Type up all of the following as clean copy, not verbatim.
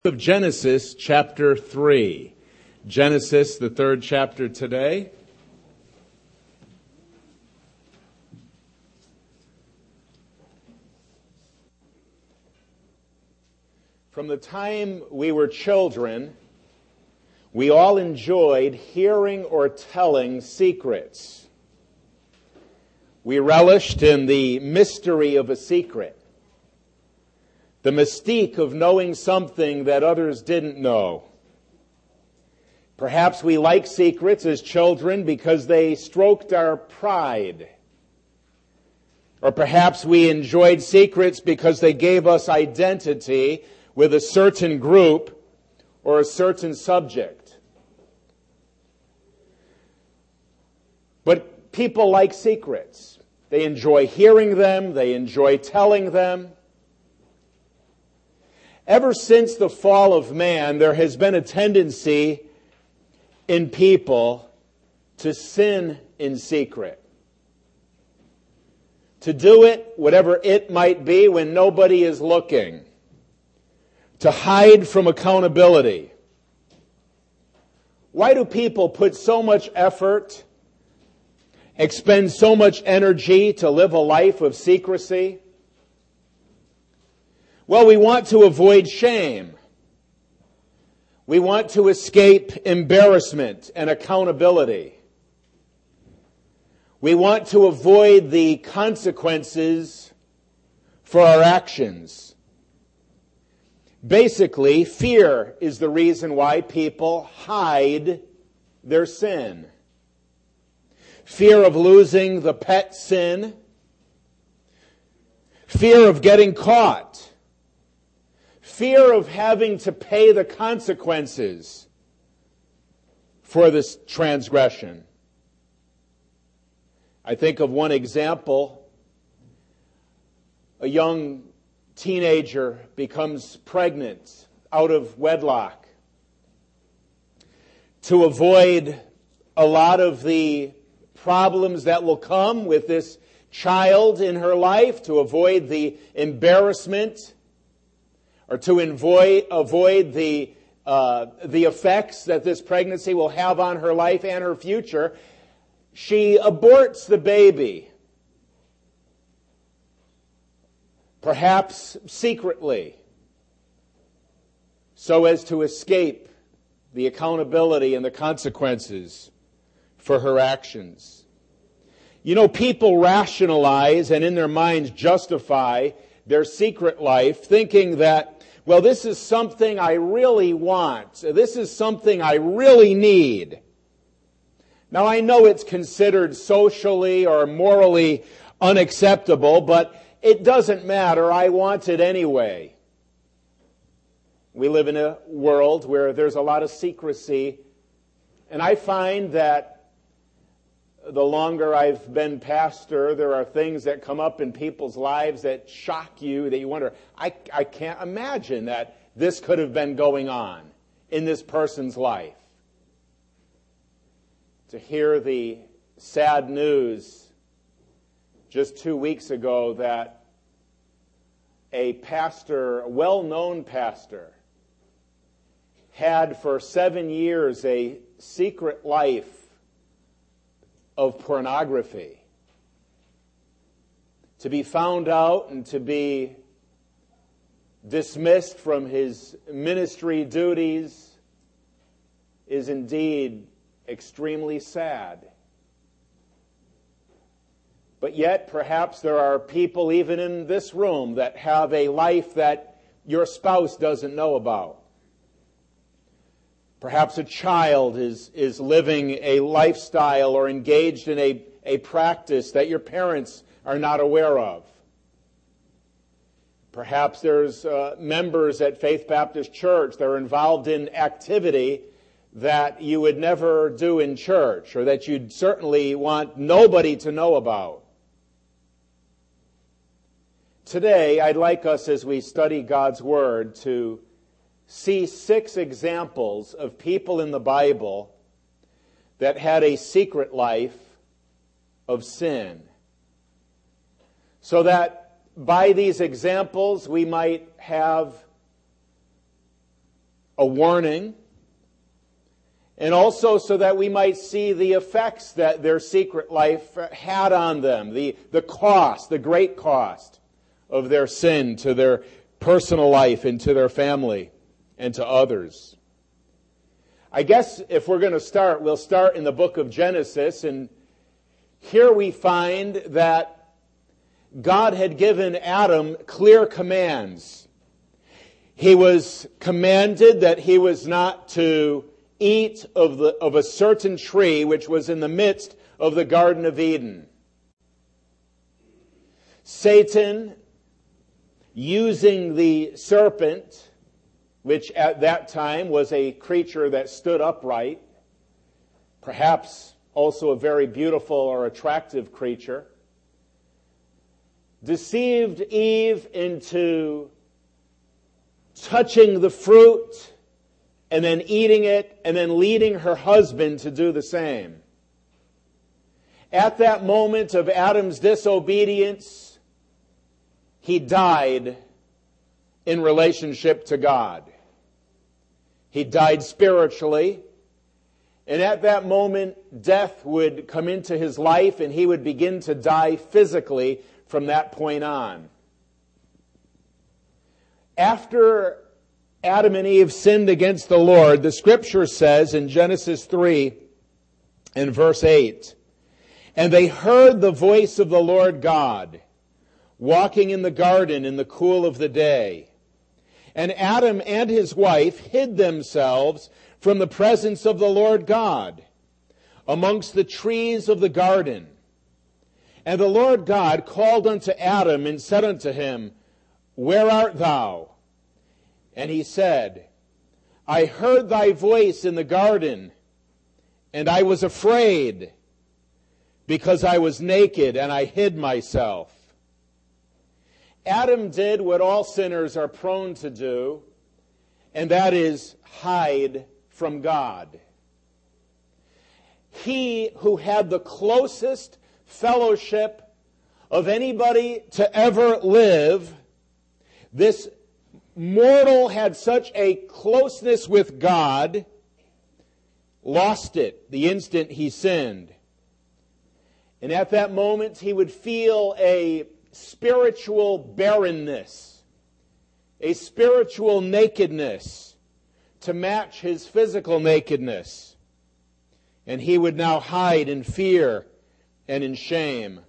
Of Genesis chapter 3. Genesis, the third chapter today. From the time we were children, we all enjoyed hearing or telling secrets. We relished in the mystery of a secret. The mystique of knowing something that others didn't know. Perhaps we liked secrets as children because they stroked our pride. Or perhaps we enjoyed secrets because they gave us identity with a certain group or a certain subject. But people like secrets. They enjoy hearing them, they enjoy telling them. Ever since the fall of man, there has been a tendency in people to sin in secret. To do it, whatever it might be, when nobody is looking. To hide from accountability. Why do people put so much effort, expend so much energy to live a life of secrecy? Well, we want to avoid shame. We want to escape embarrassment and accountability. We want to avoid the consequences for our actions. Basically, fear is the reason why people hide their sin. Fear of losing the pet sin. Fear of getting caught. Fear of having to pay the consequences for this transgression. I think of one example. A young teenager becomes pregnant out of wedlock. To avoid a lot of the problems that will come with this child in her life, to avoid the embarrassment, or to avoid the effects that this pregnancy will have on her life and her future, she aborts the baby. Perhaps secretly, so as to escape the accountability and the consequences for her actions. You know, people rationalize and in their minds justify their secret life, thinking that, well, this is something I really want. This is something I really need. Now, I know it's considered socially or morally unacceptable, but it doesn't matter. I want it anyway. We live in a world where there's a lot of secrecy, and I find that the longer I've been pastor, there are things that come up in people's lives that shock you, that you wonder, I can't imagine that this could have been going on in this person's life. To hear the sad news just 2 weeks ago that a pastor, a well-known pastor, had for 7 years a secret life of pornography. To be found out and to be dismissed from his ministry duties is indeed extremely sad. But yet, perhaps there are people even in this room that have a life that your spouse doesn't know about. Perhaps a child is living a lifestyle or engaged in a practice that your parents are not aware of. Perhaps there's members at Faith Baptist Church that are involved in activity that you would never do in church, or that you'd certainly want nobody to know about. Today, I'd like us, as we study God's Word, to see 6 examples of people in the Bible that had a secret life of sin. So that by these examples we might have a warning, and also so that we might see the effects that their secret life had on them, the cost, the great cost of their sin to their personal life and to their family and to others. I guess if we're going to start, we'll start in the book of Genesis, and here we find that God had given Adam clear commands. He was commanded that he was not to eat of a certain tree which was in the midst of the Garden of Eden. Satan, using the serpent, which at that time was a creature that stood upright, perhaps also a very beautiful or attractive creature, deceived Eve into touching the fruit and then eating it and then leading her husband to do the same. At that moment of Adam's disobedience, he died in relationship to God. He died spiritually, and at that moment, death would come into his life and he would begin to die physically from that point on. After Adam and Eve sinned against the Lord, the Scripture says in Genesis 3 and verse 8, "And they heard the voice of the Lord God, walking in the garden in the cool of the day. And Adam and his wife hid themselves from the presence of the Lord God amongst the trees of the garden. And the Lord God called unto Adam and said unto him, Where art thou? And he said, I heard thy voice in the garden, and I was afraid, because I was naked and I hid myself." Adam did what all sinners are prone to do, and that is hide from God. He who had the closest fellowship of anybody to ever live, this mortal had such a closeness with God, lost it the instant he sinned. And at that moment he would feel a spiritual barrenness, a spiritual nakedness to match his physical nakedness. And he would now hide in fear and in shame.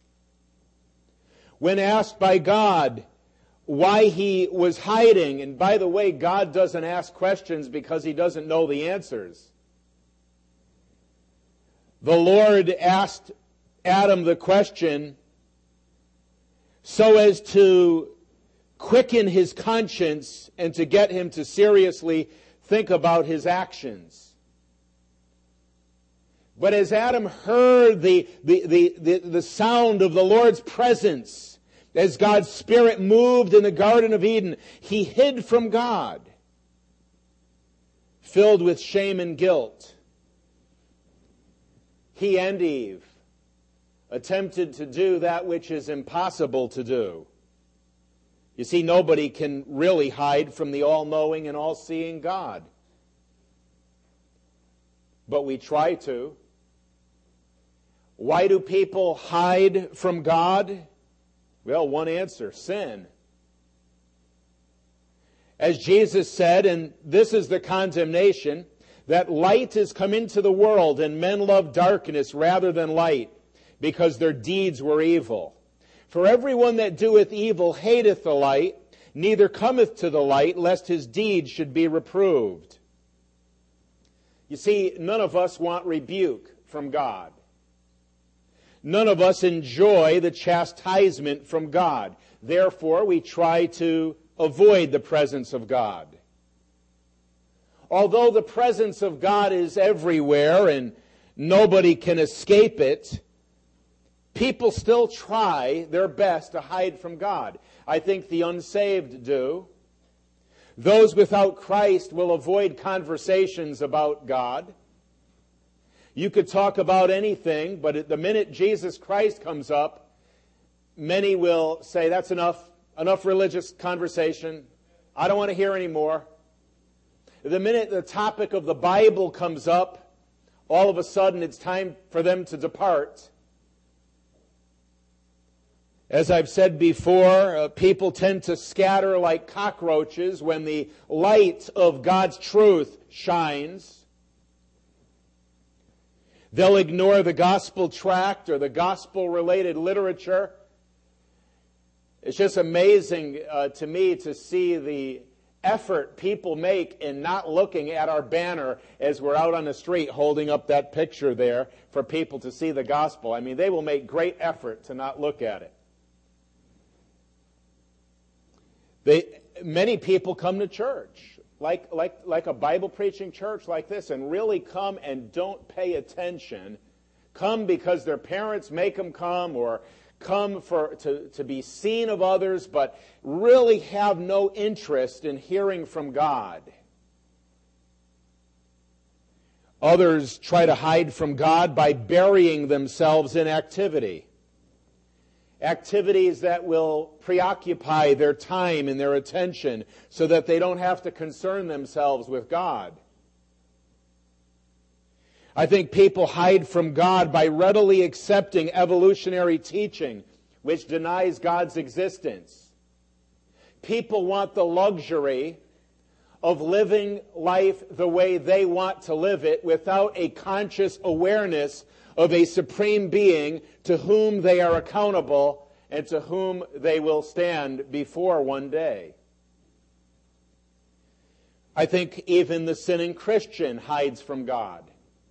When asked by God why he was hiding, and by the way, God doesn't ask questions because he doesn't know the answers. The Lord asked Adam the question so as to quicken his conscience and to get him to seriously think about his actions. But as Adam heard the sound of the Lord's presence, as God's Spirit moved in the Garden of Eden, he hid from God, filled with shame and guilt. He and Eve attempted to do that which is impossible to do. You see, nobody can really hide from the all-knowing and all-seeing God. But we try to. Why do people hide from God? Well, one answer: sin. As Jesus said, and this is the condemnation, that light is come into the world, and men love darkness rather than light, because their deeds were evil. For everyone that doeth evil hateth the light, neither cometh to the light, lest his deeds should be reproved. You see, none of us want rebuke from God. None of us enjoy the chastisement from God. Therefore, we try to avoid the presence of God. Although the presence of God is everywhere and nobody can escape it, people still try their best to hide from God. I think the unsaved do. Those without Christ will avoid conversations about God. You could talk about anything, but at the minute Jesus Christ comes up, many will say, that's enough religious conversation. I don't want to hear any more. The minute the topic of the Bible comes up, all of a sudden it's time for them to depart. As I've said before, people tend to scatter like cockroaches when the light of God's truth shines. They'll ignore the gospel tract or the gospel-related literature. It's just amazing to me to see the effort people make in not looking at our banner as we're out on the street holding up that picture there for people to see the gospel. I mean, they will make great effort to not look at it. Many people come to church, like a Bible-preaching church like this, and really come and don't pay attention. Come because their parents make them come, or come to be seen of others, but really have no interest in hearing from God. Others try to hide from God by burying themselves in activity. Activities that will preoccupy their time and their attention so that they don't have to concern themselves with God. I think people hide from God by readily accepting evolutionary teaching, which denies God's existence. People want the luxury of living life the way they want to live it without a conscious awareness of a supreme being to whom they are accountable and to whom they will stand before one day. I think even the sinning Christian hides from God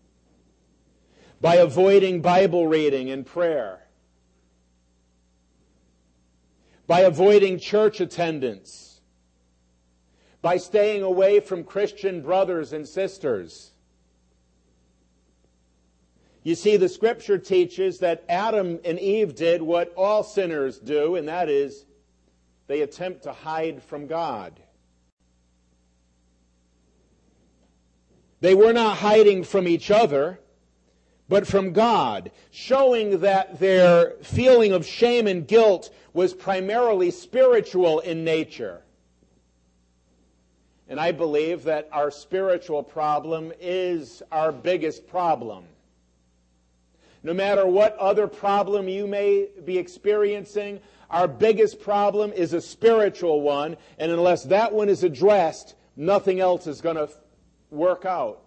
by avoiding Bible reading and prayer, by avoiding church attendance, by staying away from Christian brothers and sisters. You see, the Scripture teaches that Adam and Eve did what all sinners do, and that is, they attempt to hide from God. They were not hiding from each other, but from God, showing that their feeling of shame and guilt was primarily spiritual in nature. And I believe that our spiritual problem is our biggest problem. No matter what other problem you may be experiencing, our biggest problem is a spiritual one, and unless that one is addressed, nothing else is going to work out.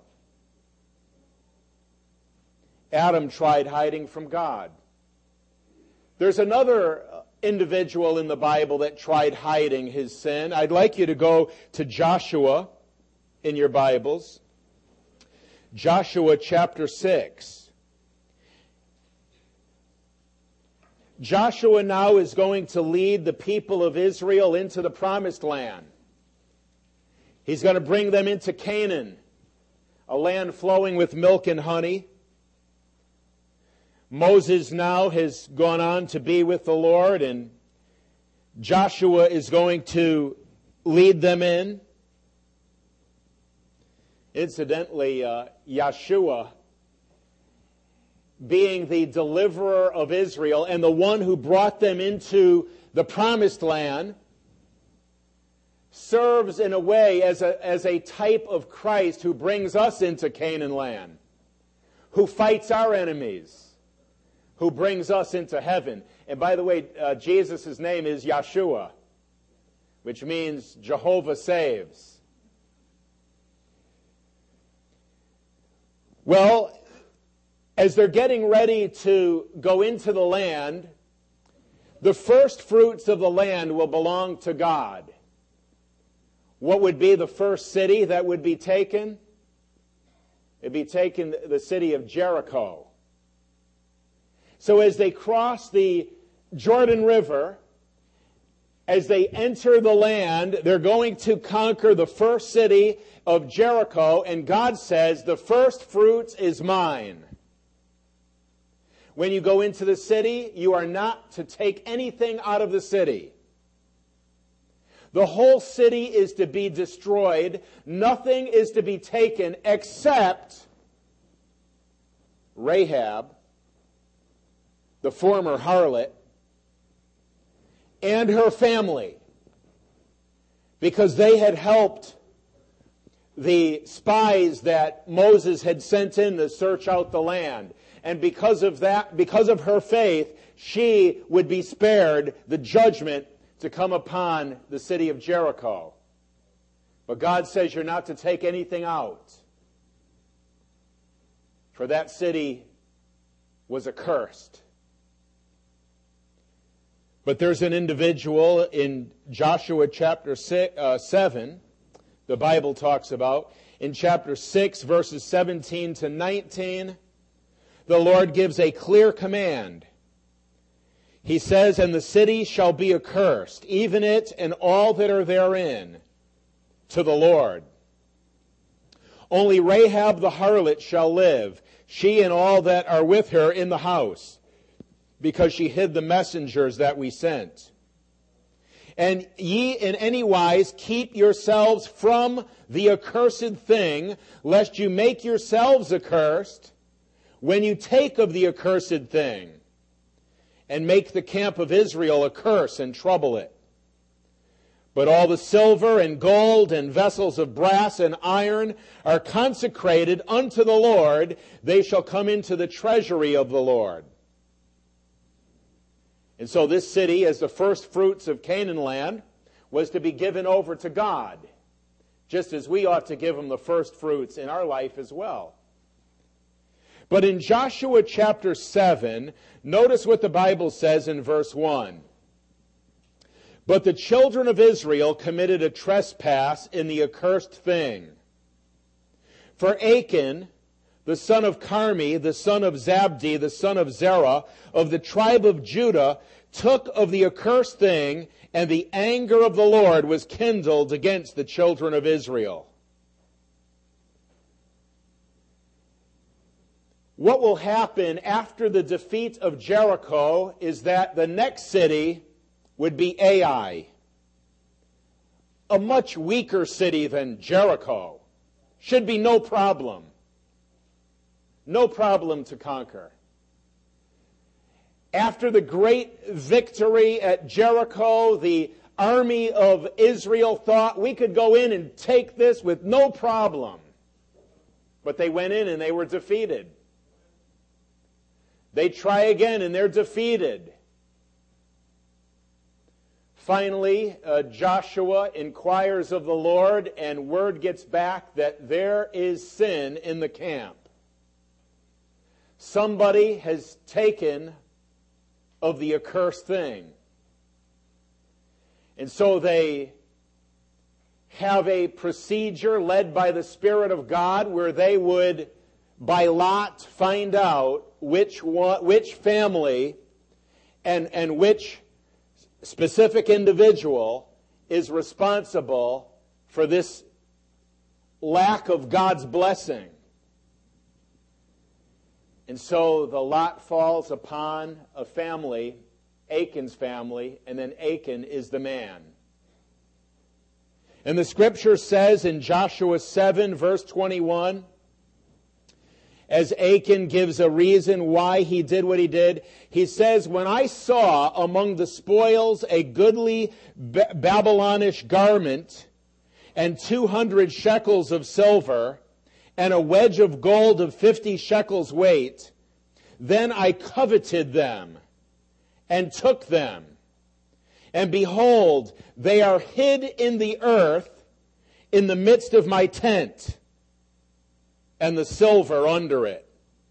Adam tried hiding from God. There's another individual in the Bible that tried hiding his sin. I'd like you to go to Joshua in your Bibles. Joshua chapter 6. Joshua now is going to lead the people of Israel into the promised land. He's going to bring them into Canaan, a land flowing with milk and honey. Moses now has gone on to be with the Lord, and Joshua is going to lead them in. Incidentally, Yeshua, being the deliverer of Israel and the one who brought them into the promised land, serves in a way as a type of Christ who brings us into Canaan land, who fights our enemies, who brings us into heaven. And by the way, Jesus' name is Yeshua, which means Jehovah saves. Well, as they're getting ready to go into the land, the first fruits of the land will belong to God. What would be the first city that would be taken? It'd be taken the city of Jericho. So as they cross the Jordan River, as they enter the land, they're going to conquer the first city of Jericho, and God says, the first fruits is mine. When you go into the city, you are not to take anything out of the city. The whole city is to be destroyed. Nothing is to be taken except Rahab, the former harlot, and her family, because they had helped the spies that Moses had sent in to search out the land. And because of that, because of her faith, she would be spared the judgment to come upon the city of Jericho. But God says you're not to take anything out. For that city was accursed. But there's an individual in Joshua chapter 7, the Bible talks about. In chapter 6, verses 17 to 19, the Lord gives a clear command. He says, "And the city shall be accursed, even it and all that are therein, to the Lord. Only Rahab the harlot shall live, she and all that are with her in the house, because she hid the messengers that we sent. And ye in any wise keep yourselves from the accursed thing, lest you make yourselves accursed when you take of the accursed thing, and make the camp of Israel a curse and trouble it. But all the silver and gold and vessels of brass and iron are consecrated unto the Lord. They shall come into the treasury of the Lord." And so this city, as the first fruits of Canaan land, was to be given over to God, just as we ought to give Him the first fruits in our life as well. But in Joshua chapter 7, notice what the Bible says in verse 1. "But the children of Israel committed a trespass in the accursed thing. For Achan, the son of Carmi, the son of Zabdi, the son of Zerah, of the tribe of Judah, took of the accursed thing, and the anger of the Lord was kindled against the children of Israel." What will happen after the defeat of Jericho is that the next city would be Ai, a much weaker city than Jericho. Should be no problem. No problem to conquer. After the great victory at Jericho, the army of Israel thought we could go in and take this with no problem. But they went in and they were defeated. They try again and they're defeated. Finally, Joshua inquires of the Lord, and word gets back that there is sin in the camp. Somebody has taken of the accursed thing. And so they have a procedure led by the Spirit of God where they would, by lot, find out which family and which specific individual is responsible for this lack of God's blessing. And so the lot falls upon a family, Achan's family, and then Achan is the man. And the Scripture says in Joshua 7, verse 21, as Achan gives a reason why he did what he did, he says, "When I saw among the spoils a goodly Babylonish garment, and 200 shekels of silver, and a wedge of gold of 50 shekels weight, then I coveted them, and took them. And behold, they are hid in the earth, in the midst of my tent, and the silver under it."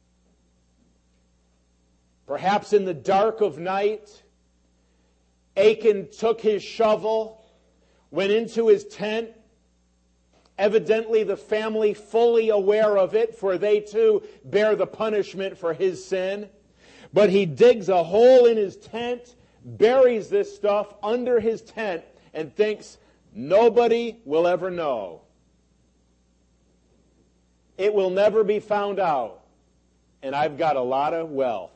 Perhaps in the dark of night, Achan took his shovel, went into his tent, evidently the family fully aware of it, for they too bear the punishment for his sin. But he digs a hole in his tent, buries this stuff under his tent, and thinks, nobody will ever know. It will never be found out, and I've got a lot of wealth.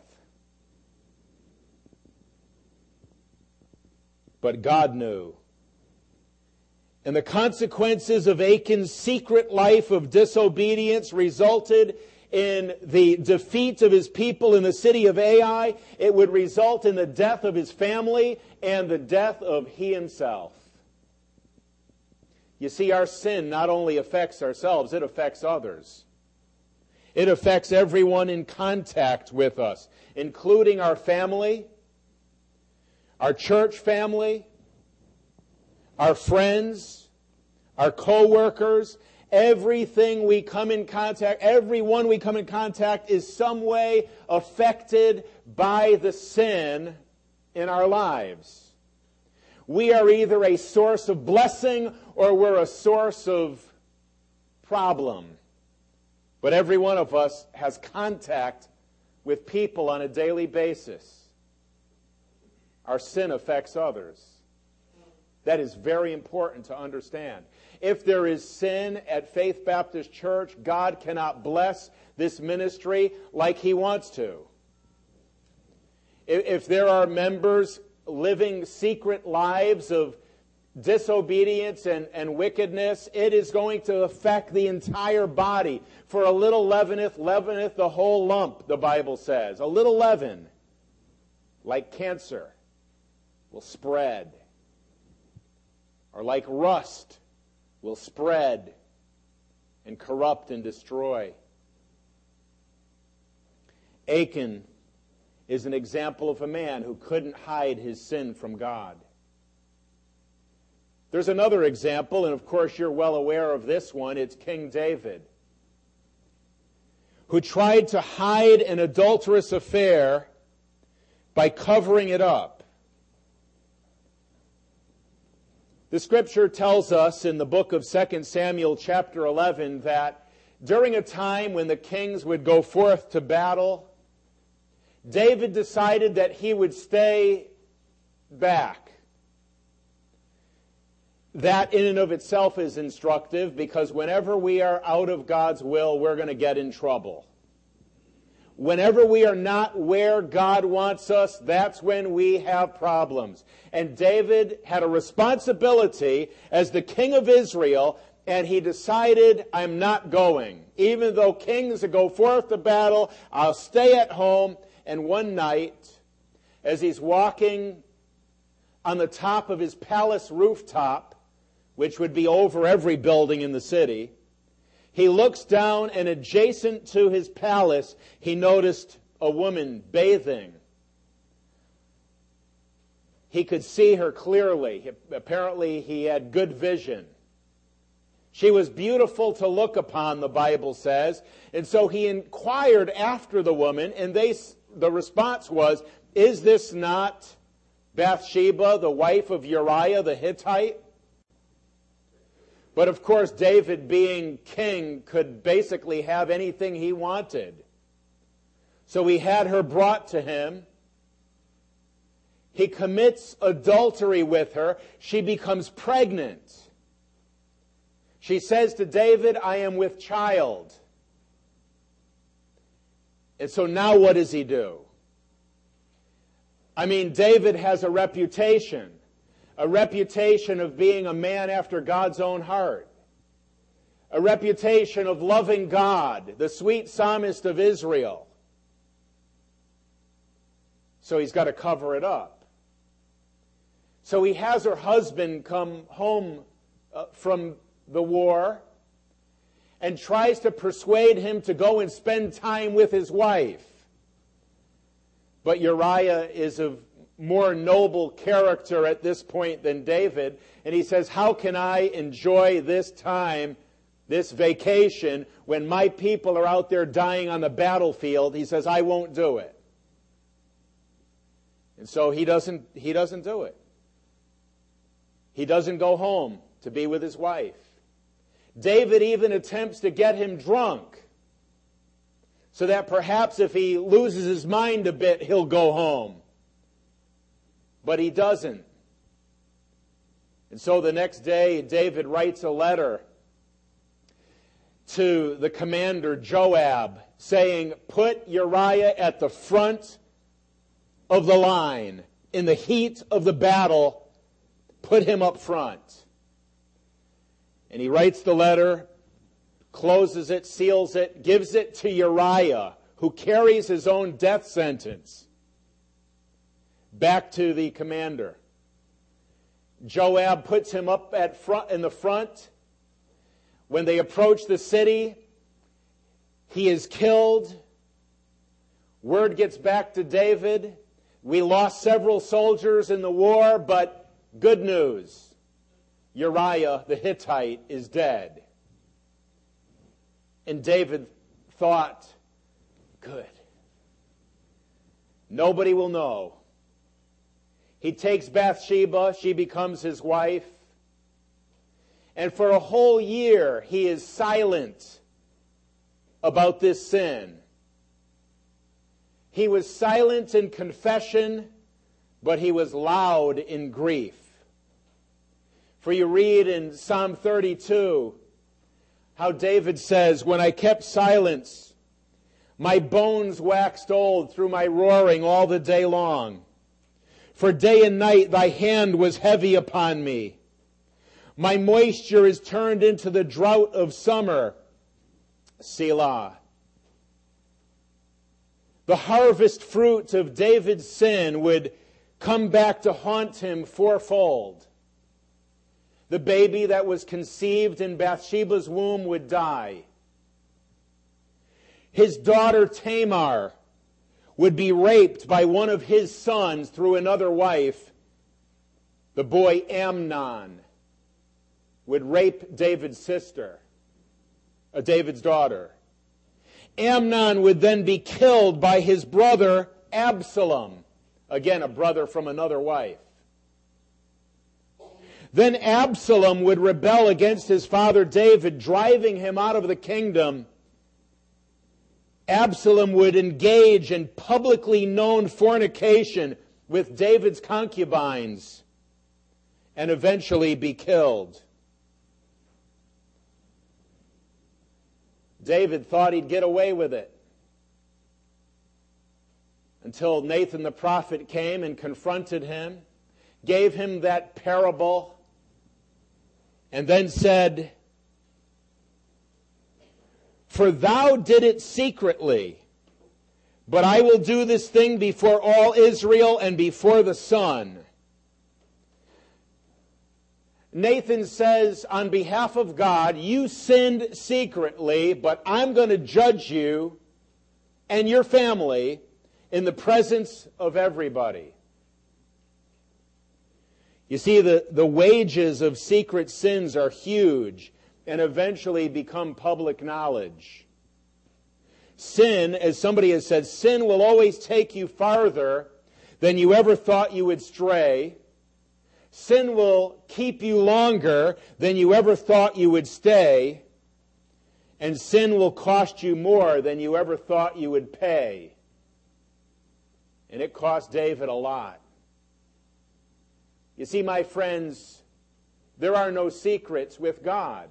But God knew. And the consequences of Achan's secret life of disobedience resulted in the defeat of his people in the city of Ai. It would result in the death of his family and the death of he himself. You see, our sin not only affects ourselves, it affects others. It affects everyone in contact with us, including our family, our church family, our friends, our co-workers. Everything we come in contact, everyone we come in contact is some way affected by the sin in our lives. We are either a source of blessing or we're a source of problem. But every one of us has contact with people on a daily basis. Our sin affects others. That is very important to understand. If there is sin at Faith Baptist Church, God cannot bless this ministry like He wants to. If there are members living secret lives of disobedience and wickedness, it is going to affect the entire body. For a little leaveneth the whole lump, the Bible says. A little leaven, like cancer, will spread. Or like rust, will spread and corrupt and destroy. Achan is an example of a man who couldn't hide his sin from God. There's another example, and of course you're well aware of this one. It's King David, who tried to hide an adulterous affair by covering it up. The Scripture tells us in the book of 2 Samuel chapter 11 that during a time when the kings would go forth to battle, David decided that he would stay back. That in and of itself is instructive, because whenever we are out of God's will, we're going to get in trouble. Whenever we are not where God wants us, that's when we have problems. And David had a responsibility as the king of Israel, and he decided, I'm not going. Even though kings go forth to battle, I'll stay at home. And one night, as he's walking on the top of his palace rooftop, which would be over every building in the city, he looks down, and adjacent to his palace, he noticed a woman bathing. He could see her clearly. Apparently, he had good vision. She was beautiful to look upon, the Bible says. And so he inquired after the woman, and the response was, is this not Bathsheba, the wife of Uriah the Hittite? But of course, David, being king, could basically have anything he wanted. So he had her brought to him. He commits adultery with her. She becomes pregnant. She says to David, I am with child. And so now what does he do? I mean, David has a reputation of being a man after God's own heart, a reputation of loving God, the sweet psalmist of Israel. So he's got to cover it up. So he has her husband come home from the war and tries to persuade him to go and spend time with his wife. But Uriah is of more noble character at this point than David, and he says, how can I enjoy this time, this vacation, when my people are out there dying on the battlefield? He says, I won't do it. And so he doesn't do it. He doesn't go home to be with his wife. David even attempts to get him drunk, so that perhaps if he loses his mind a bit, he'll go home. But he doesn't. And so the next day, David writes a letter to the commander, Joab, saying, put Uriah at the front of the line. In the heat of the battle, put him up front. And he writes the letter, closes it, seals it, gives it to Uriah, who carries his own death sentence, back to the commander. Joab puts him up in the front. When they approach the city, he is killed. Word gets back to David. We lost several soldiers in the war, but good news. Uriah the Hittite is dead. And David thought, good. Nobody will know. He takes Bathsheba. She becomes his wife. And for a whole year, he is silent about this sin. He was silent in confession, but he was loud in grief. For you read in Psalm 32 how David says, when I kept silence, my bones waxed old through my roaring all the day long. For day and night thy hand was heavy upon me. My moisture is turned into the drought of summer. Selah. The harvest fruit of David's sin would come back to haunt him fourfold. The baby that was conceived in Bathsheba's womb would die. His daughter Tamar would be raped by one of his sons through another wife. The boy Amnon would rape David's sister, David's daughter. Amnon would then be killed by his brother Absalom, again a brother from another wife. Then Absalom would rebel against his father David, driving him out of the kingdom. Absalom would engage in publicly known fornication with David's concubines and eventually be killed. David thought he'd get away with it until Nathan the prophet came and confronted him, gave him that parable, and then said, for thou did it secretly, but I will do this thing before all Israel and before the sun. Nathan says on behalf of God, you sinned secretly, but I'm going to judge you and your family in the presence of everybody. You see, the wages of secret sins are huge and eventually become public knowledge. Sin, as somebody has said, sin will always take you farther than you ever thought you would stray. Sin will keep you longer than you ever thought you would stay. And sin will cost you more than you ever thought you would pay. And it cost David a lot. You see, my friends, there are no secrets with God.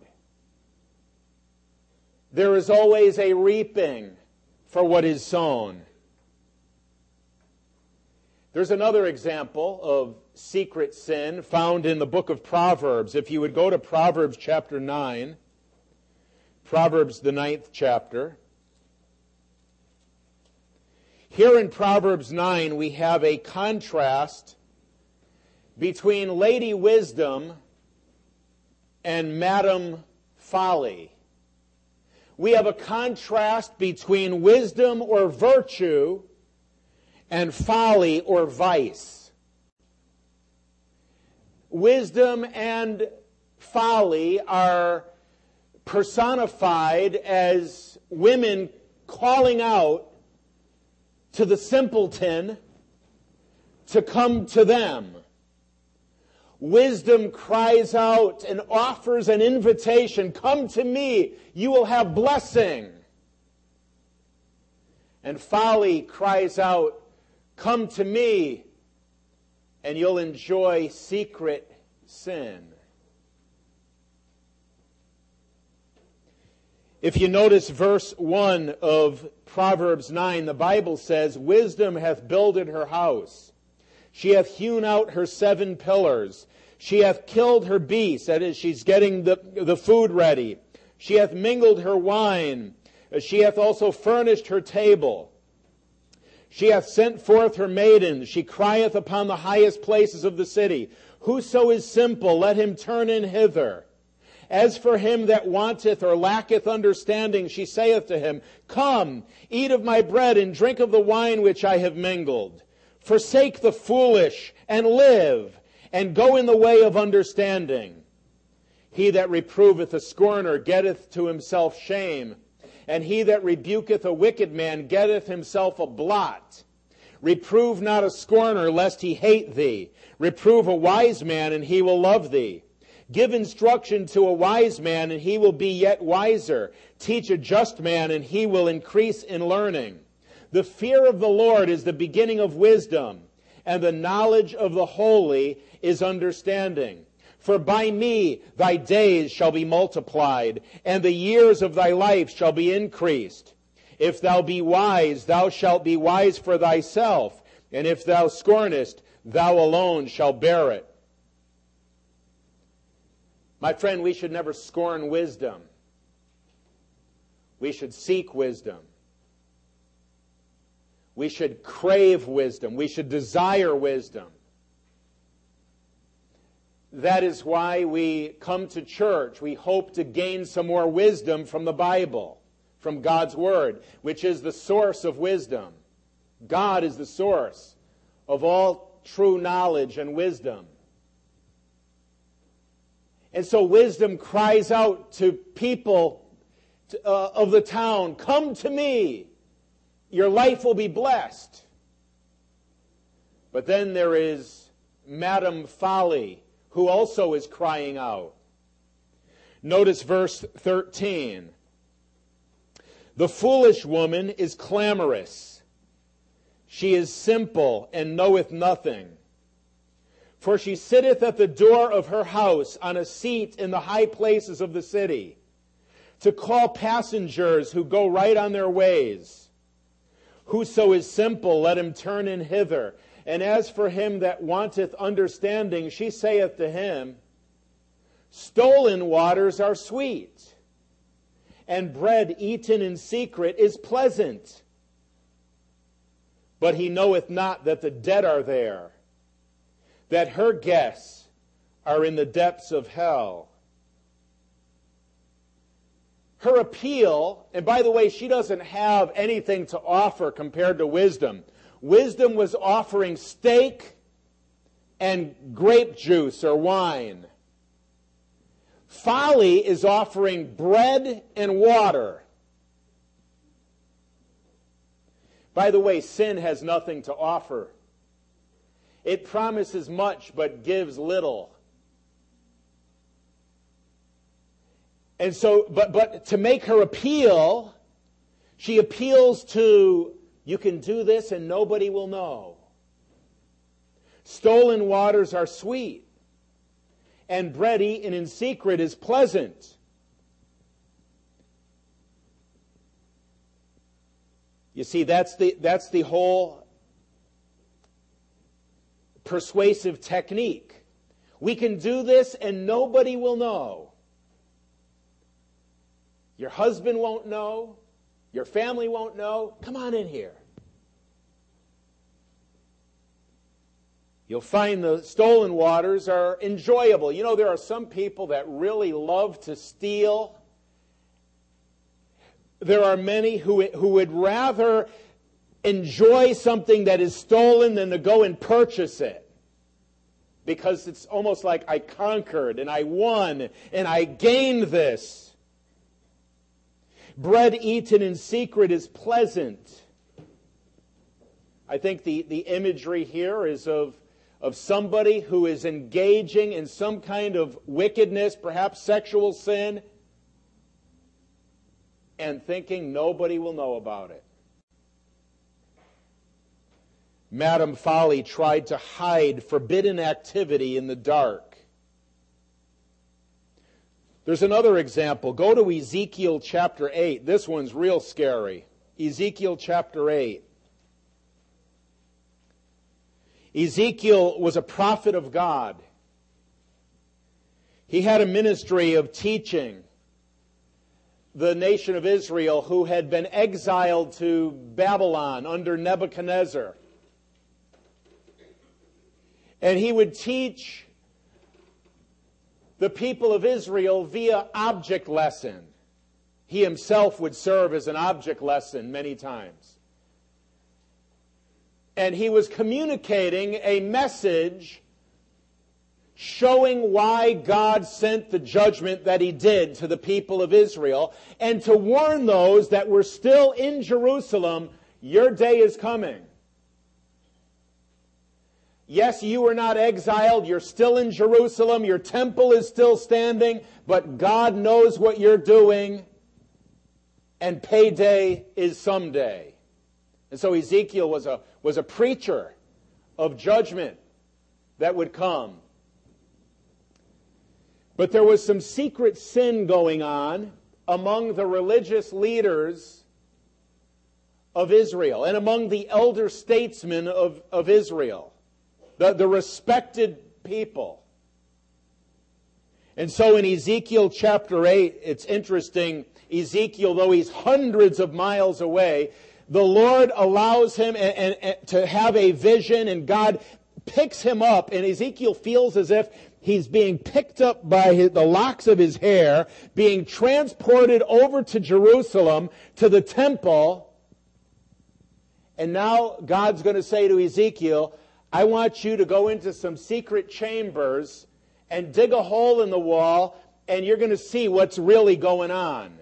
There is always a reaping for what is sown. There's another example of secret sin found in the book of Proverbs. If you would go to Proverbs chapter 9, Proverbs the 9th chapter. Here in Proverbs 9 we have a contrast between Lady Wisdom and Madam Folly. We have a contrast between wisdom or virtue and folly or vice. Wisdom and folly are personified as women calling out to the simpleton to come to them. Wisdom cries out and offers an invitation, come to me, you will have blessing. And folly cries out, come to me, and you'll enjoy secret sin. If you notice verse 1 of Proverbs 9, the Bible says, wisdom hath builded her house. She hath hewn out her 7 pillars. She hath killed her beasts. That is, she's getting the food ready. She hath mingled her wine. She hath also furnished her table. She hath sent forth her maidens. She crieth upon the highest places of the city. Whoso is simple, let him turn in hither. As for him that wanteth or lacketh understanding, she saith to him, Come, eat of my bread, and drink of the wine which I have mingled. Forsake the foolish, and live, and go in the way of understanding. He that reproveth a scorner getteth to himself shame, and he that rebuketh a wicked man getteth himself a blot. Reprove not a scorner, lest he hate thee. Reprove a wise man, and he will love thee. Give instruction to a wise man, and he will be yet wiser. Teach a just man, and he will increase in learning. The fear of the Lord is the beginning of wisdom, and the knowledge of the holy is understanding. For by me thy days shall be multiplied, and the years of thy life shall be increased. If thou be wise, thou shalt be wise for thyself, and if thou scornest, thou alone shalt bear it. My friend, we should never scorn wisdom. We should seek wisdom. We should crave wisdom. We should desire wisdom. That is why we come to church. We hope to gain some more wisdom from the Bible, from God's Word, which is the source of wisdom. God is the source of all true knowledge and wisdom. And so wisdom cries out to people of the town, Come to me. Your life will be blessed. But then there is Madame Folly, who also is crying out. Notice verse 13. The foolish woman is clamorous. She is simple and knoweth nothing. For she sitteth at the door of her house on a seat in the high places of the city, to call passengers who go right on their ways. Whoso is simple, let him turn in hither. And as for him that wanteth understanding, she saith to him, Stolen waters are sweet, and bread eaten in secret is pleasant. But he knoweth not that the dead are there, that her guests are in the depths of hell. Her appeal, and by the way, she doesn't have anything to offer compared to wisdom. Wisdom was offering steak and grape juice or wine. Folly is offering bread and water. By the way, sin has nothing to offer. It promises much but gives little. And so, but to make her appeal, she appeals to, you can do this and nobody will know. Stolen waters are sweet, and bread eaten in secret is pleasant. You see, that's the whole persuasive technique. We can do this and nobody will know. Your husband won't know. Your family won't know. Come on in here. You'll find the stolen waters are enjoyable. You know, there are some people that really love to steal. There are many who would rather enjoy something that is stolen than to go and purchase it. Because it's almost like I conquered and I won and I gained this. Bread eaten in secret is pleasant. I think the imagery here is of somebody who is engaging in some kind of wickedness, perhaps sexual sin, and thinking nobody will know about it. Madame Folly tried to hide forbidden activity in the dark. There's another example. Go to Ezekiel chapter 8. This one's real scary. Ezekiel chapter 8. Ezekiel was a prophet of God. He had a ministry of teaching the nation of Israel who had been exiled to Babylon under Nebuchadnezzar. And he would teach the people of Israel via object lesson. He himself would serve as an object lesson many times. And he was communicating a message showing why God sent the judgment that he did to the people of Israel, and to warn those that were still in Jerusalem, your day is coming. Yes, you were not exiled, you're still in Jerusalem, your temple is still standing, but God knows what you're doing, and payday is someday. And so Ezekiel was a preacher of judgment that would come. But there was some secret sin going on among the religious leaders of Israel and among the elder statesmen of Israel, the respected people. And so in Ezekiel chapter 8, it's interesting, Ezekiel, though he's hundreds of miles away, the Lord allows him to have a vision, and God picks him up, and Ezekiel feels as if he's being picked up by the locks of his hair, being transported over to Jerusalem, to the temple. And now God's going to say to Ezekiel, I want you to go into some secret chambers and dig a hole in the wall, and you're going to see what's really going on.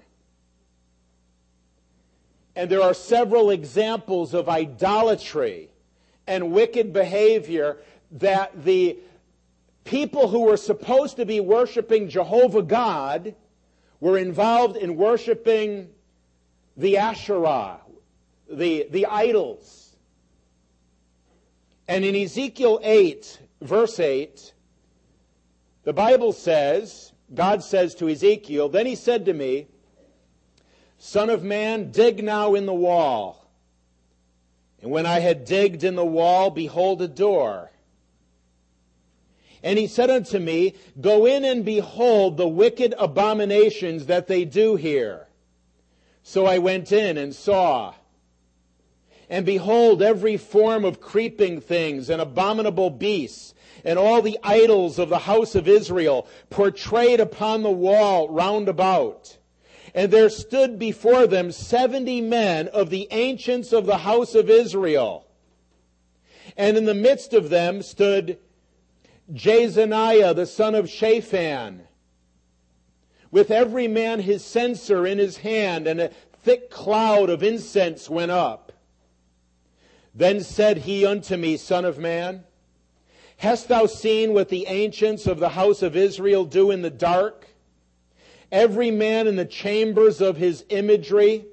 And there are several examples of idolatry and wicked behavior that the people who were supposed to be worshiping Jehovah God were involved in worshiping the Asherah, the idols. And in Ezekiel 8, verse 8, the Bible says, God says to Ezekiel, then he said to me, Son of man, dig now in the wall. And when I had digged in the wall, behold a door. And he said unto me, Go in and behold the wicked abominations that they do here. So I went in and saw. And behold, every form of creeping things and abominable beasts, and all the idols of the house of Israel portrayed upon the wall round about. And there stood before them 70 men of the ancients of the house of Israel. And in the midst of them stood Jezaniah, the son of Shaphan, with every man his censer in his hand, and a thick cloud of incense went up. Then said he unto me, Son of man, hast thou seen what the ancients of the house of Israel do in the dark? Every man in the chambers of his imagery.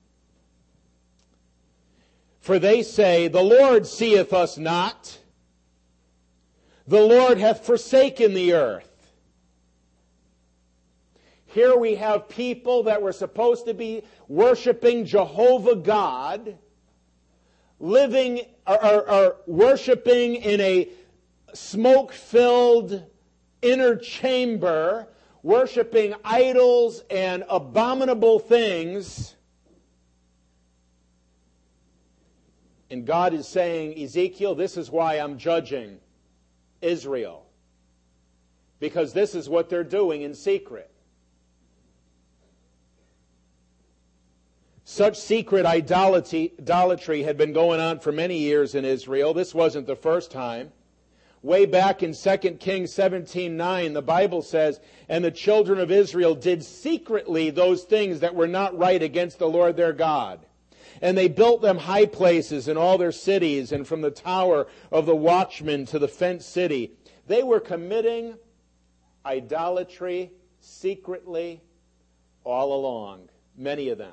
For they say, The Lord seeth us not. The Lord hath forsaken the earth. Here we have people that were supposed to be worshiping Jehovah God, living or worshiping in a smoke-filled inner chamber, worshiping idols and abominable things. And God is saying, Ezekiel, this is why I'm judging Israel. Because this is what they're doing in secret. Such secret idolatry had been going on for many years in Israel. This wasn't the first time. Way back in 2 Kings 17:9, the Bible says, And the children of Israel did secretly those things that were not right against the Lord their God. And they built them high places in all their cities, and from the tower of the watchman to the fenced city. They were committing idolatry secretly all along, many of them.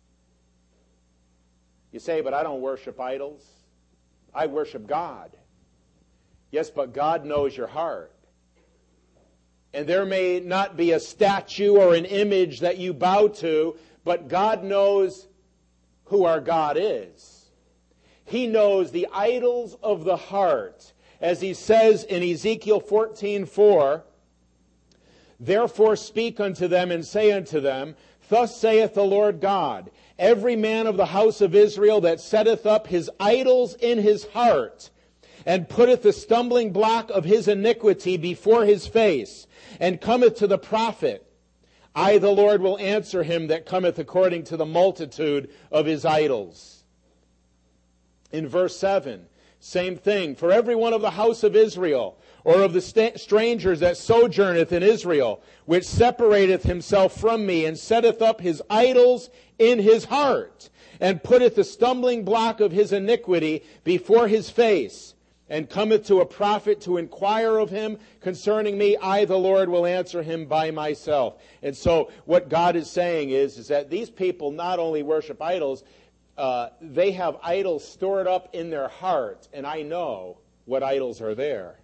You say, but I don't worship idols. I worship God. Yes, but God knows your heart. And there may not be a statue or an image that you bow to, but God knows who our God is. He knows the idols of the heart. As he says in Ezekiel 14:4, Therefore speak unto them and say unto them, Thus saith the Lord God, every man of the house of Israel that setteth up his idols in his heart, and putteth the stumbling block of his iniquity before his face, and cometh to the prophet, I, the Lord, will answer him that cometh according to the multitude of his idols. In verse 7, same thing. For every one of the house of Israel, or of the strangers that sojourneth in Israel, which separateth himself from me, and setteth up his idols in his heart, and putteth the stumbling block of his iniquity before his face, and cometh to a prophet to inquire of him concerning me, I, the Lord, will answer him by myself. And so what God is saying is that these people not only worship idols, they have idols stored up in their heart, and I know what idols are there.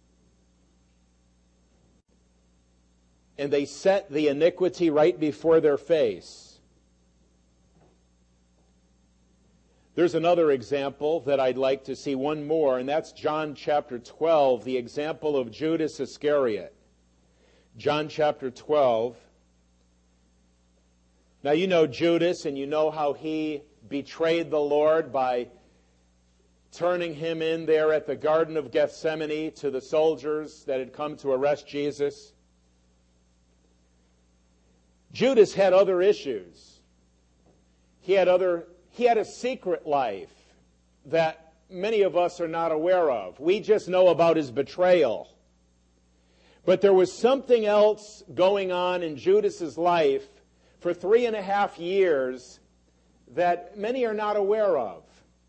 And they set the iniquity right before their face. There's another example that I'd like to see, one more, and that's John chapter 12, the example of Judas Iscariot. John chapter 12. Now you know Judas, and you know how he betrayed the Lord by turning him in there at the Garden of Gethsemane to the soldiers that had come to arrest Jesus. Judas had other issues. He had a secret life that many of us are not aware of. We just know about his betrayal. But there was something else going on in Judas's life for 3.5 years that many are not aware of.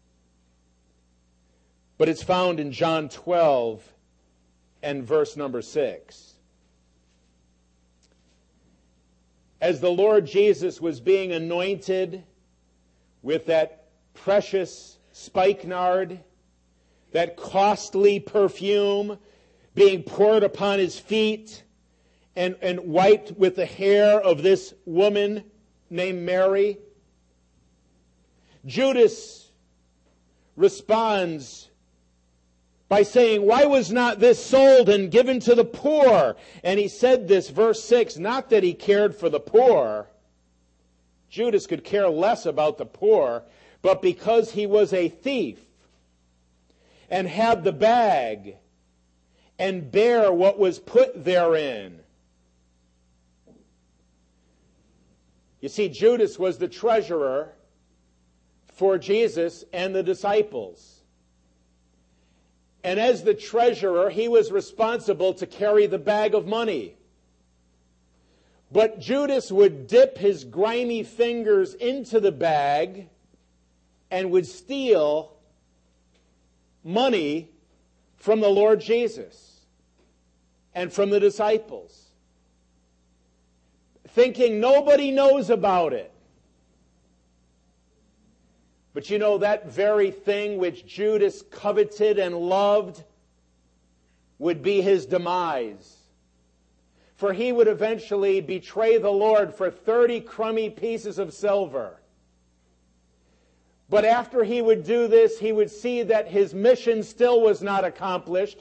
But it's found in John 12 and verse number 6. As the Lord Jesus was being anointed with that precious spikenard, that costly perfume being poured upon his feet and wiped with the hair of this woman named Mary, Judas responds by saying, why was not this sold and given to the poor? And he said this, verse 6, not that he cared for the poor. Judas could care less about the poor, but because he was a thief and had the bag and bare what was put therein. You see, Judas was the treasurer for Jesus and the disciples. And as the treasurer, he was responsible to carry the bag of money. But Judas would dip his grimy fingers into the bag and would steal money from the Lord Jesus and from the disciples, thinking nobody knows about it. But you know, that very thing which Judas coveted and loved would be his demise. For he would eventually betray the Lord for 30 crummy pieces of silver. But after he would do this, he would see that his mission still was not accomplished.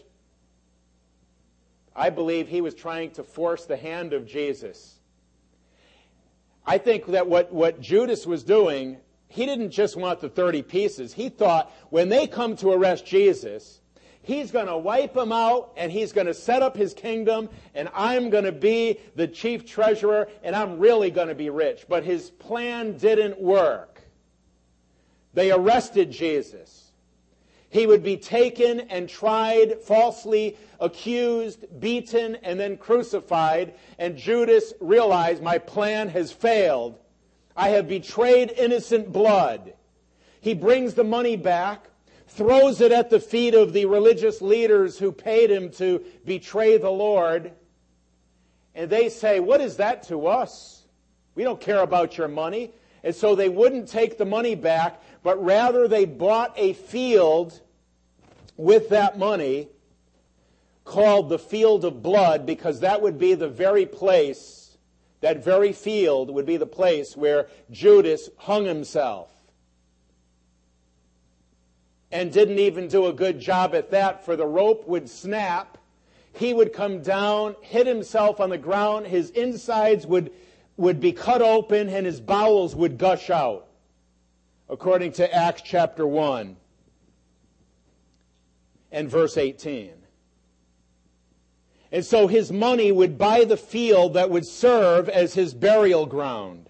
I believe he was trying to force the hand of Jesus. I think that what Judas was doing, he didn't just want the 30 pieces. He thought when they come to arrest Jesus, he's going to wipe them out and he's going to set up his kingdom and I'm going to be the chief treasurer and I'm really going to be rich. But his plan didn't work. They arrested Jesus. He would be taken and tried, falsely accused, beaten, and then crucified. And Judas realized, my plan has failed. I have betrayed innocent blood. He brings the money back, throws it at the feet of the religious leaders who paid him to betray the Lord. And they say, what is that to us? We don't care about your money. And so they wouldn't take the money back, but rather they bought a field with that money called the Field of Blood, because that would be the very place, that very field would be the place where Judas hung himself. And didn't even do a good job at that, for the rope would snap. He would come down, hit himself on the ground. His insides would would be cut open and his bowels would gush out, according to Acts chapter 1 and verse 18. And so his money would buy the field that would serve as his burial ground.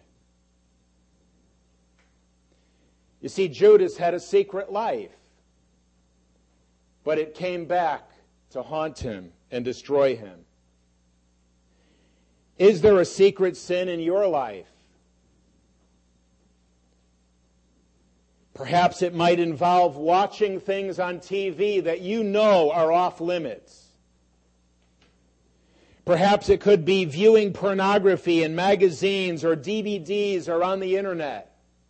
You see, Judas had a secret life, but it came back to haunt him and destroy him. Is there a secret sin in your life? Perhaps it might involve watching things on TV that you know are off limits. Perhaps it could be viewing pornography in magazines or DVDs or on the internet.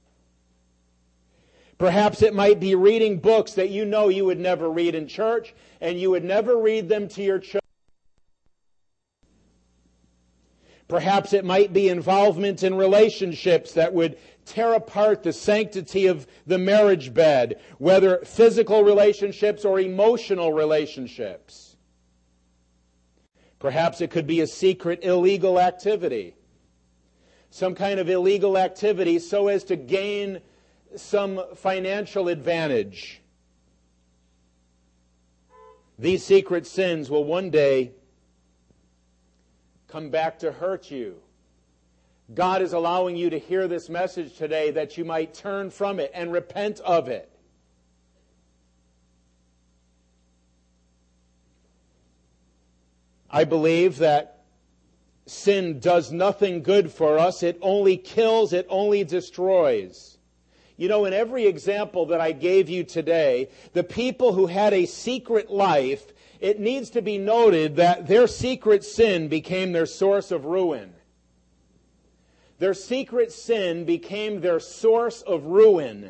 Perhaps it might be reading books that you know you would never read in church, and you would never read them to your children. Perhaps it might be involvement in relationships that would tear apart the sanctity of the marriage bed, whether physical relationships or emotional relationships. Perhaps it could be a secret illegal activity, some kind of illegal activity so as to gain some financial advantage. These secret sins will one day come back to hurt you. God is allowing you to hear this message today that you might turn from it and repent of it. I believe that sin does nothing good for us. It only kills, it only destroys. You know, in every example that I gave you today, the people who had a secret life, it needs to be noted that their secret sin became their source of ruin. Their secret sin became their source of ruin.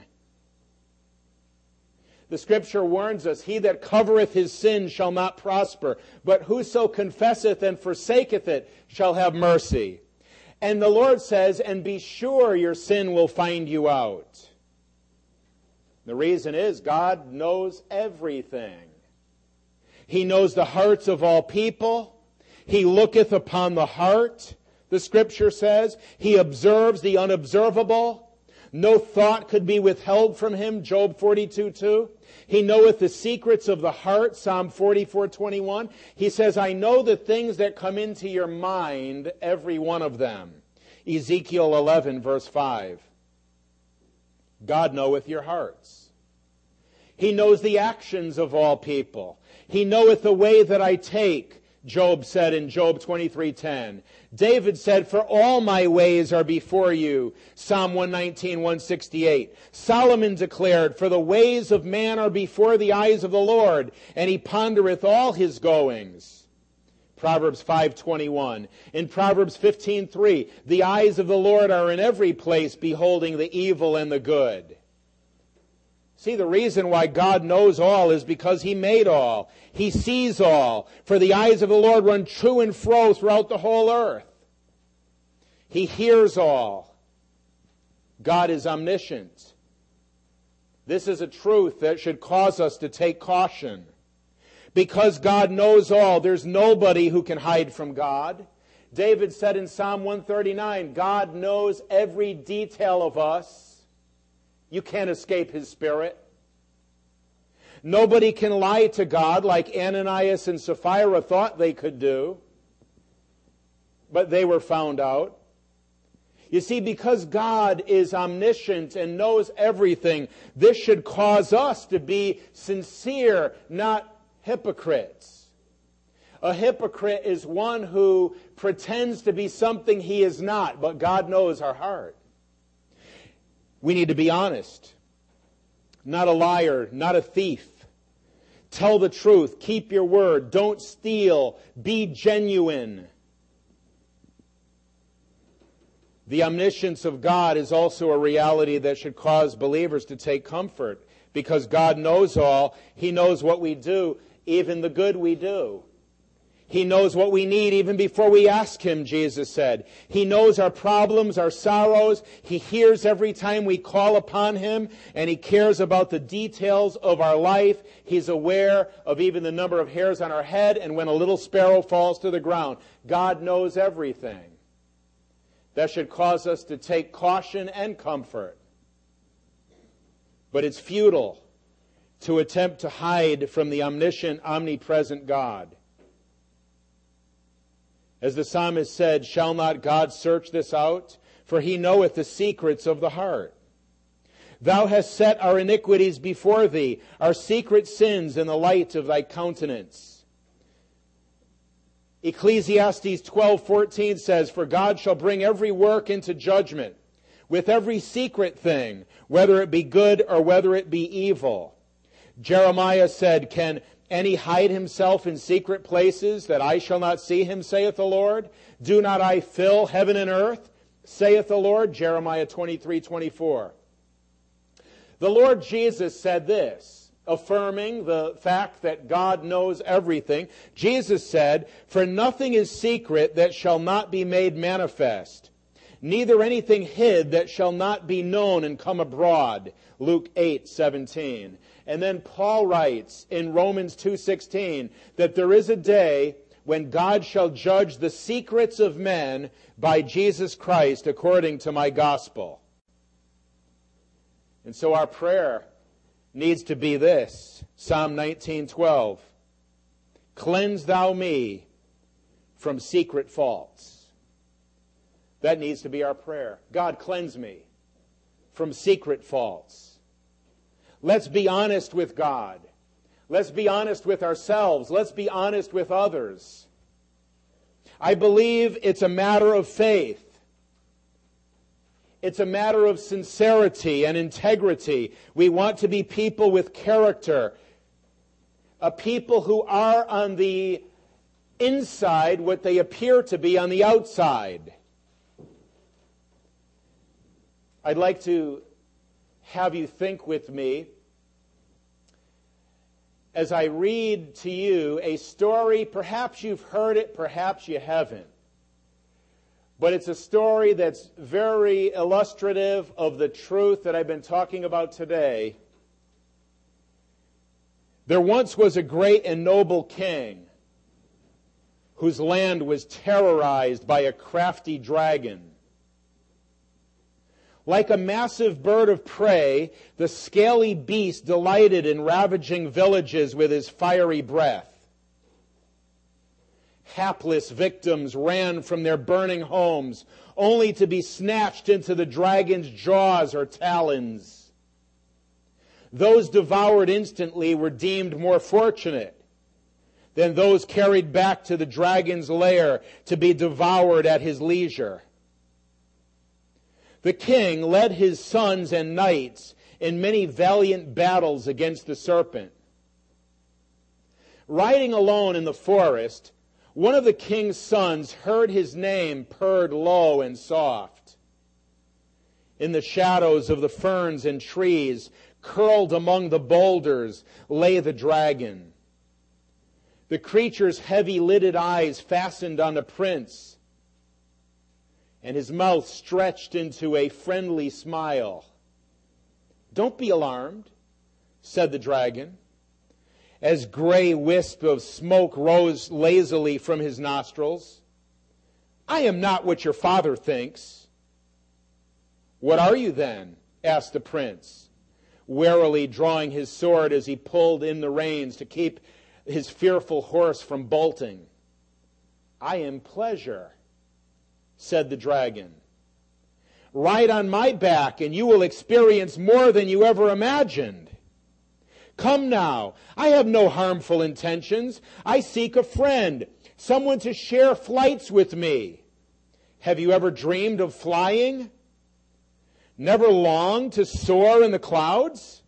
The Scripture warns us, "He that covereth his sin shall not prosper, but whoso confesseth and forsaketh it shall have mercy." And the Lord says, "And be sure your sin will find you out." The reason is God knows everything. He knows the hearts of all people. He looketh upon the heart, the Scripture says. He observes the unobservable. No thought could be withheld from him, Job 42:2. He knoweth the secrets of the heart, Psalm 44:21. He says, "I know the things that come into your mind, every one of them." Ezekiel 11, verse 5. God knoweth your hearts. He knows the actions of all people. He knoweth the way that I take, Job said in Job 23:10. David said, "For all my ways are before you," Psalm 119, 168. Solomon declared, "For the ways of man are before the eyes of the Lord, and he pondereth all his goings." Proverbs 5:21. In Proverbs 15:3, "The eyes of the Lord are in every place, beholding the evil and the good." See, the reason why God knows all is because He made all. He sees all. For the eyes of the Lord run to and fro throughout the whole earth. He hears all. God is omniscient. This is a truth that should cause us to take caution. Because God knows all, there's nobody who can hide from God. David said in Psalm 139, God knows every detail of us. You can't escape His Spirit. Nobody can lie to God like Ananias and Sapphira thought they could do. But they were found out. You see, because God is omniscient and knows everything, this should cause us to be sincere, not hypocrites. A hypocrite is one who pretends to be something he is not, but God knows our heart. We need to be honest, not a liar, not a thief. Tell the truth, keep your word, don't steal, be genuine. The omniscience of God is also a reality that should cause believers to take comfort, because God knows all. He knows what we do, even the good we do. He knows what we need even before we ask Him, Jesus said. He knows our problems, our sorrows. He hears every time we call upon Him, and He cares about the details of our life. He's aware of even the number of hairs on our head and when a little sparrow falls to the ground. God knows everything. that should cause us to take caution and comfort. But it's futile to attempt to hide from the omniscient, omnipresent God. As the psalmist said, "Shall not God search this out? For he knoweth the secrets of the heart. Thou hast set our iniquities before thee, our secret sins in the light of thy countenance." Ecclesiastes 12:14 says, "For God shall bring every work into judgment, with every secret thing, whether it be good or whether it be evil." Jeremiah said, "Can any hide himself in secret places, that I shall not see him, saith the Lord? Do not I fill heaven and earth, saith the Lord?" Jeremiah 23:24. The Lord Jesus said this, affirming the fact that God knows everything. Jesus said, "For nothing is secret that shall not be made manifest, neither anything hid that shall not be known and come abroad." Luke 8:17. And then Paul writes in Romans 2:16 that there is a day when God shall judge the secrets of men by Jesus Christ according to my gospel. And so our prayer needs to be this, Psalm 19:12. "Cleanse thou me from secret faults." That needs to be our prayer. God, cleanse me from secret faults. Let's be honest with God. Let's be honest with ourselves. Let's be honest with others. I believe it's a matter of faith. It's a matter of sincerity and integrity. We want to be people with character, a people who are on the inside what they appear to be on the outside. I'd like to have you think with me as I read to you a story. Perhaps you've heard it, perhaps you haven't. But it's a story that's very illustrative of the truth that I've been talking about today. There once was a great and noble king whose land was terrorized by a crafty dragon. Like a massive bird of prey, the scaly beast delighted in ravaging villages with his fiery breath. Hapless victims ran from their burning homes, only to be snatched into the dragon's jaws or talons. Those devoured instantly were deemed more fortunate than those carried back to the dragon's lair to be devoured at his leisure. The king led his sons and knights in many valiant battles against the serpent. Riding alone in the forest, one of the king's sons heard his name purred low and soft. In the shadows of the ferns and trees, curled among the boulders, lay the dragon. The creature's heavy-lidded eyes fastened on the prince, and his mouth stretched into a friendly smile. "Don't be alarmed," said the dragon, as gray wisp of smoke rose lazily from his nostrils. "I am not what your father thinks." "What are you then?" asked the prince, warily drawing his sword as he pulled in the reins to keep his fearful horse from bolting. "I am pleasure," said the dragon. "Ride on my back and you will experience more than you ever imagined. Come now, I have no harmful intentions. I seek a friend, someone to share flights with me. Have you ever dreamed of flying? Never longed to soar in the clouds?"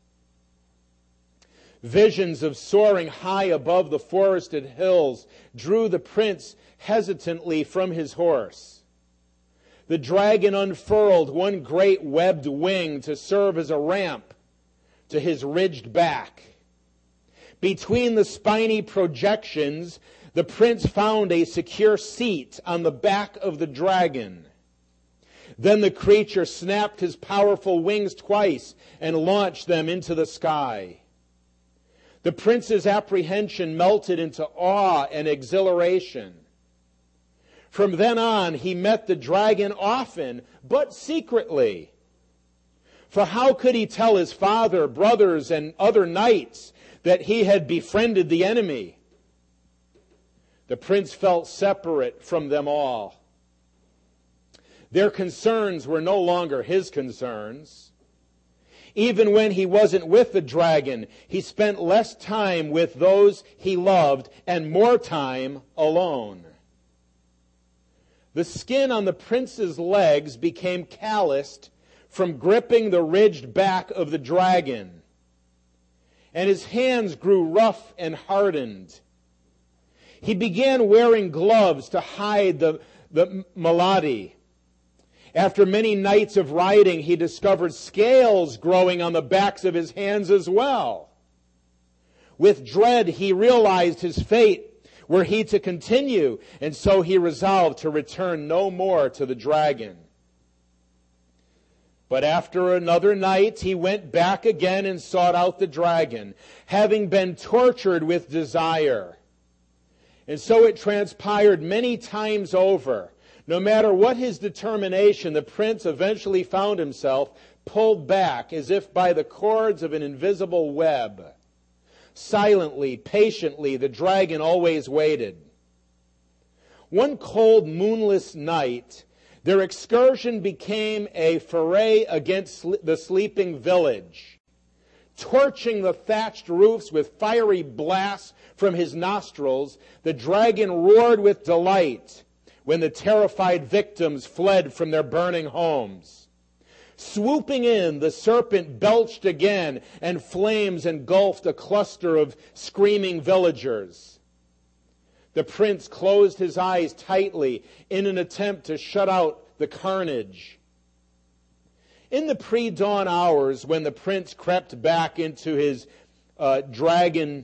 Visions of soaring high above the forested hills drew the prince hesitantly from his horse. The dragon unfurled one great webbed wing to serve as a ramp to his ridged back. Between the spiny projections, the prince found a secure seat on the back of the dragon. Then the creature snapped his powerful wings twice and launched them into the sky. The prince's apprehension melted into awe and exhilaration. From then on, he met the dragon often, but secretly. For how could he tell his father, brothers, and other knights that he had befriended the enemy? The prince felt separate from them all. Their concerns were no longer his concerns. Even when he wasn't with the dragon, he spent less time with those he loved and more time alone. The skin on the prince's legs became calloused from gripping the ridged back of the dragon, and his hands grew rough and hardened. He began wearing gloves to hide the malady. After many nights of riding, he discovered scales growing on the backs of his hands as well. With dread, he realized his fate were he to continue, and so he resolved to return no more to the dragon. But after another night, he went back again and sought out the dragon, having been tortured with desire. And so it transpired many times over. No matter what his determination, the prince eventually found himself pulled back as if by the cords of an invisible web. Silently, patiently, the dragon always waited. One cold, moonless night, their excursion became a foray against the sleeping village. Torching the thatched roofs with fiery blasts from his nostrils, the dragon roared with delight when the terrified victims fled from their burning homes. Swooping in, the serpent belched again, and flames engulfed a cluster of screaming villagers. The prince closed his eyes tightly in an attempt to shut out the carnage. In the pre-dawn hours, when the prince crept back into his dragon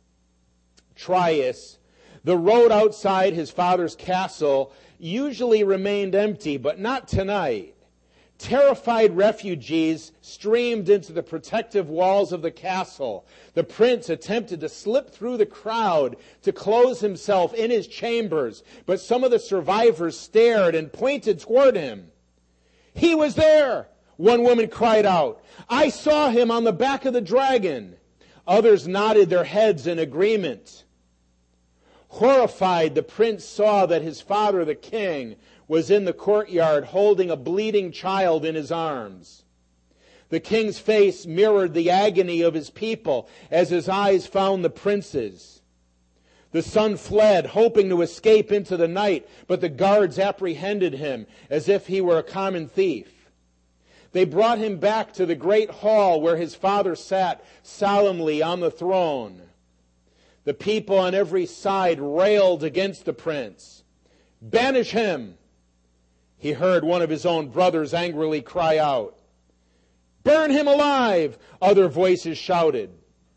Trias, the road outside his father's castle usually remained empty, but not tonight. Terrified refugees streamed into the protective walls of the castle. The prince attempted to slip through the crowd to close himself in his chambers, but some of the survivors stared and pointed toward him. "He was there!" one woman cried out. "I saw him on the back of the dragon." Others nodded their heads in agreement. Horrified, the prince saw that his father, the king, was in the courtyard holding a bleeding child in his arms. The king's face mirrored the agony of his people as his eyes found the prince's. The son fled, hoping to escape into the night, but the guards apprehended him as if he were a common thief. They brought him back to the great hall where his father sat solemnly on the throne. The people on every side railed against the prince. "Banish him!" he heard one of his own brothers angrily cry out. "Burn him alive!" other voices shouted.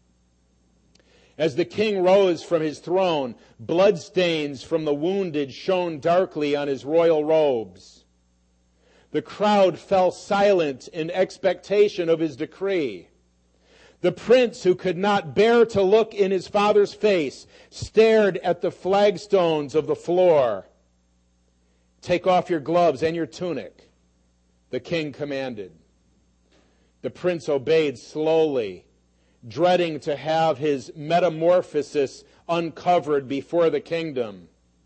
As the king rose from his throne, bloodstains from the wounded shone darkly on his royal robes. The crowd fell silent in expectation of his decree. The prince, who could not bear to look in his father's face, stared at the flagstones of the floor. "Take off your gloves and your tunic," the king commanded. The prince obeyed slowly, dreading to have his metamorphosis uncovered before the kingdom.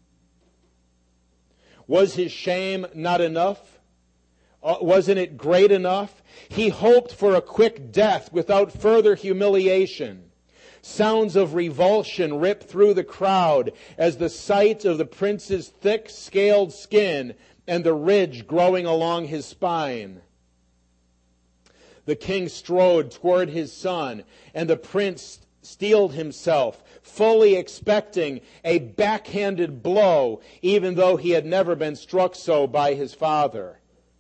Was his shame not enough? Wasn't it great enough? He hoped for a quick death without further humiliation. Sounds of revulsion ripped through the crowd as the sight of the prince's thick, scaled skin and the ridge growing along his spine. The king strode toward his son, and the prince steeled himself, fully expecting a backhanded blow, even though he had never been struck so by his father.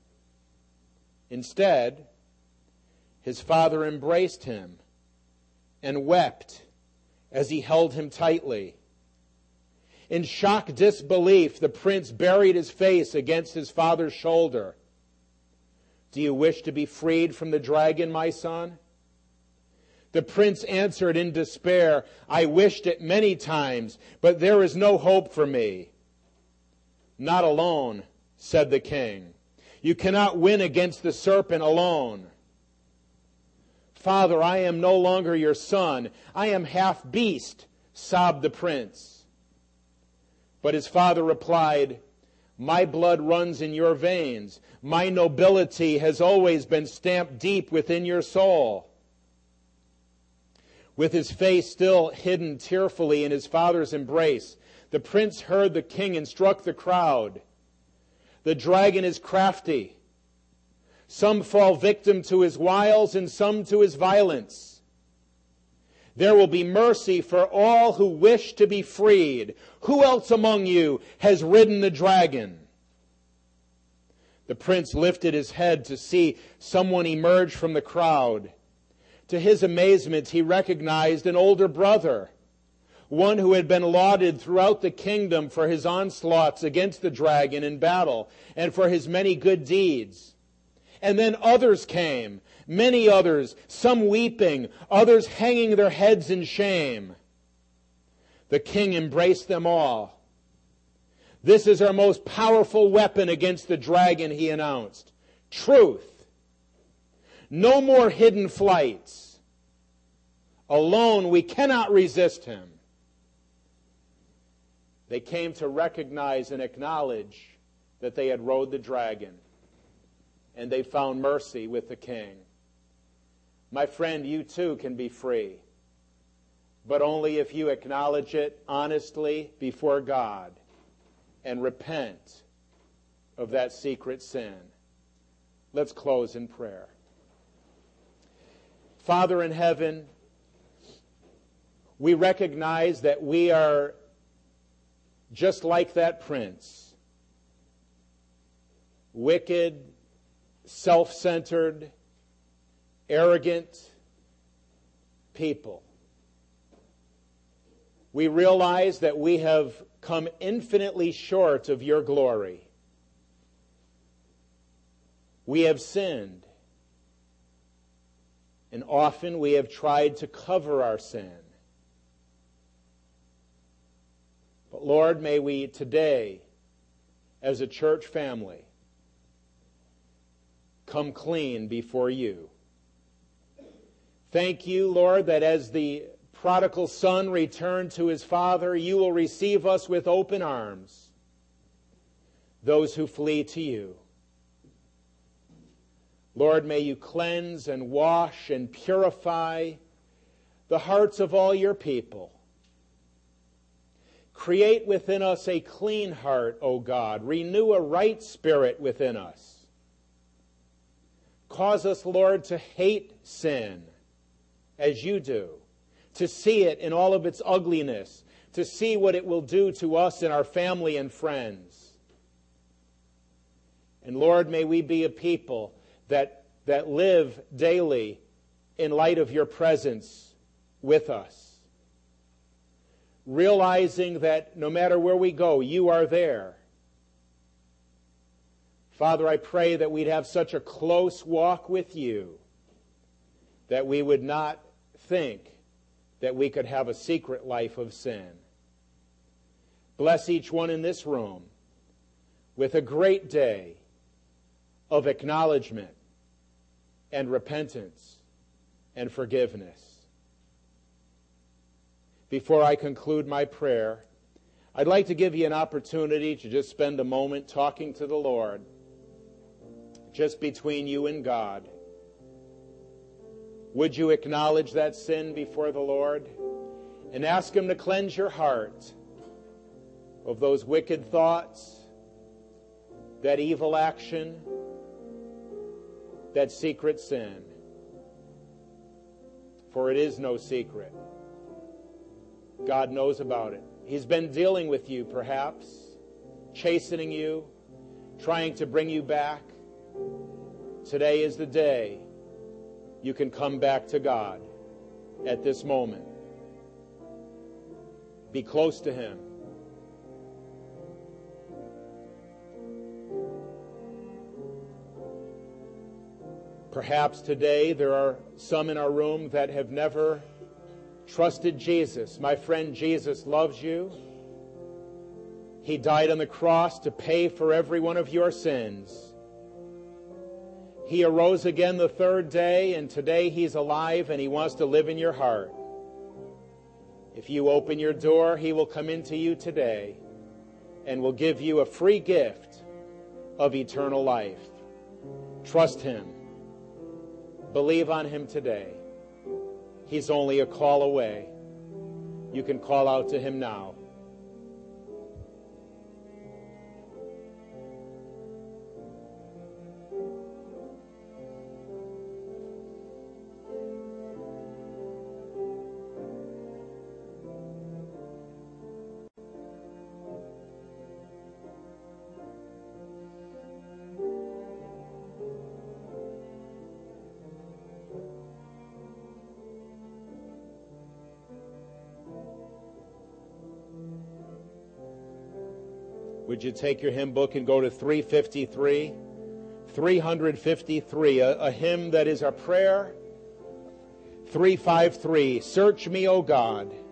Instead, his father embraced him and wept as he held him tightly. In shocked disbelief, the prince buried his face against his father's shoulder. "Do you wish to be freed from the dragon, my son?" The prince answered in despair, "I wished it many times, but there is no hope for me." Not alone, said the king. You cannot win against the serpent alone. Father, I am no longer your son. I am half beast, sobbed the prince. But his father replied, my blood runs in your veins. My nobility has always been stamped deep within your soul. With his face still hidden tearfully in his father's embrace, the prince heard the king instruct the crowd. The dragon is crafty. Some fall victim to his wiles and some to his violence. There will be mercy for all who wish to be freed. Who else among you has ridden the dragon? The prince lifted his head to see someone emerge from the crowd. To his amazement, he recognized an older brother, one who had been lauded throughout the kingdom for his onslaughts against the dragon in battle and for his many good deeds. And then others came, many others, some weeping, others hanging their heads in shame. The king embraced them all. This is our most powerful weapon against the dragon, he announced. Truth. No more hidden flights. Alone we cannot resist him. They came to recognize and acknowledge that they had rode the dragon, and they found mercy with the king. My friend, you too can be free, but only if you acknowledge it honestly before God and repent of that secret sin. Let's close in prayer. Father in heaven, we recognize that we are just like that prince. Wicked, self-centered, arrogant people. We realize that we have come infinitely short of your glory. We have sinned. And often we have tried to cover our sin. But Lord, may we today, as a church family, come clean before you. Thank you, Lord, that as the prodigal son returned to his father, you will receive us with open arms, those who flee to you. Lord, may you cleanse and wash and purify the hearts of all your people. Create within us a clean heart, O God. Renew a right spirit within us. Cause us, Lord, to hate sin as you do, to see it in all of its ugliness, to see what it will do to us and our family and friends. And Lord, may we be a people that live daily in light of your presence with us, realizing that no matter where we go, you are there. Father, I pray that we'd have such a close walk with you that we would not think that we could have a secret life of sin. Bless each one in this room with a great day of acknowledgement and repentance and forgiveness. Before I conclude my prayer, I'd like to give you an opportunity to just spend a moment talking to the Lord, just between you and God. Would you acknowledge that sin before the Lord and ask him to cleanse your heart of those wicked thoughts, that evil action, that secret sin? For it is no secret. God knows about it. He's been dealing with you, perhaps, chastening you, trying to bring you back. Today is the day you can come back to God at this moment. Be close to him. Perhaps today there are some in our room that have never trusted Jesus. My friend, Jesus loves you. He died on the cross to pay for every one of your sins. He arose again the third day, and today He's alive and He wants to live in your heart. If you open your door, He will come into you today and will give you a free gift of eternal life. Trust Him. Believe on Him today. He's only a call away. You can call out to Him now. Would you take your hymn book and go to 353? 353, a hymn that is a prayer. 353, search me, O God,